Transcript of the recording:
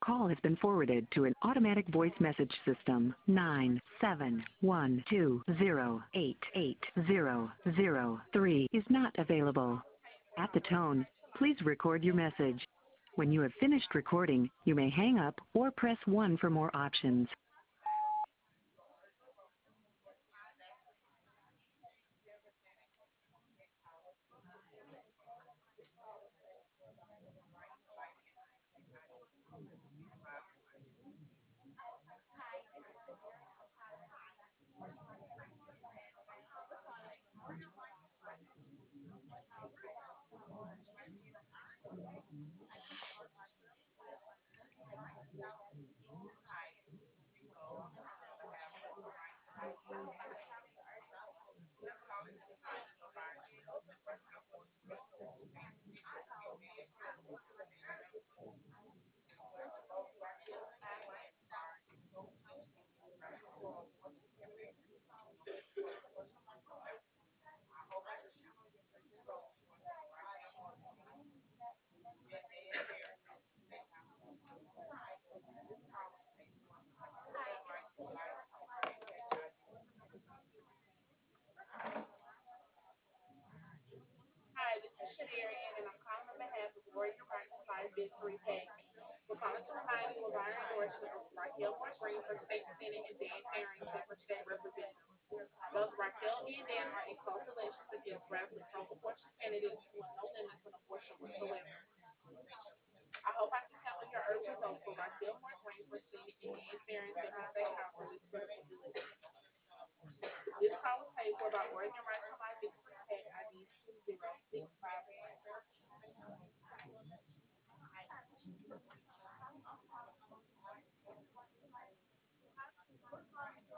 call has been forwarded to an automatic voice message system. 97120888003 is not available. At the tone, please record your message. When you have finished recording, you may hang up or press 1 for more options. Hi, this is Shadarian, and I'm calling on behalf of Warrior Rights Life Victory PAC. We're calling to remind you of our endorsement of Raquel Moore Green for State Senate and Dan Arrington for State Representative. Both Raquel and Dan are in close relations against radically pro-abortion candidates who want no limits on abortion whatsoever. I hope I can count on your urgent vote for Raquel Moore Green for Senate and Dan Arrington for State House for this critical bill. This call was paid for by Oregon Rights